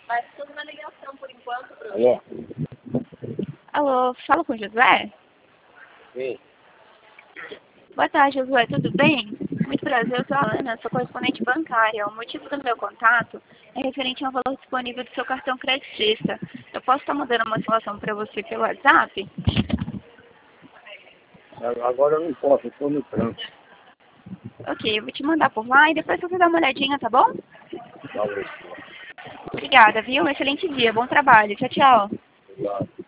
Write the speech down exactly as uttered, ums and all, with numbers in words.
Mas tudo na ligação por enquanto, Bruno. Alô? Alô, falo com o Josué? Sim. Boa tarde, Josué, tudo bem? Muito prazer, eu sou a Ana, sou correspondente bancária. O motivo do meu contato é referente ao valor disponível do seu cartão creditista. Eu posso estar mandando uma situação para você pelo WhatsApp? Agora eu não posso, eu estou no trânsito. Ok, eu vou te mandar por lá e depois você dá uma olhadinha, tá bom? Talvez. Obrigada, viu? Um excelente dia, bom trabalho. Tchau, tchau. Obrigado.